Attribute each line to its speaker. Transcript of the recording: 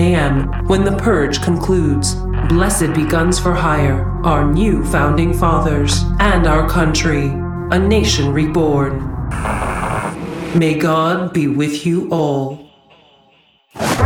Speaker 1: a.m. when the purge concludes. Blessed be Guns for Hire, our new founding fathers, and our country, a nation reborn. May God be with you all.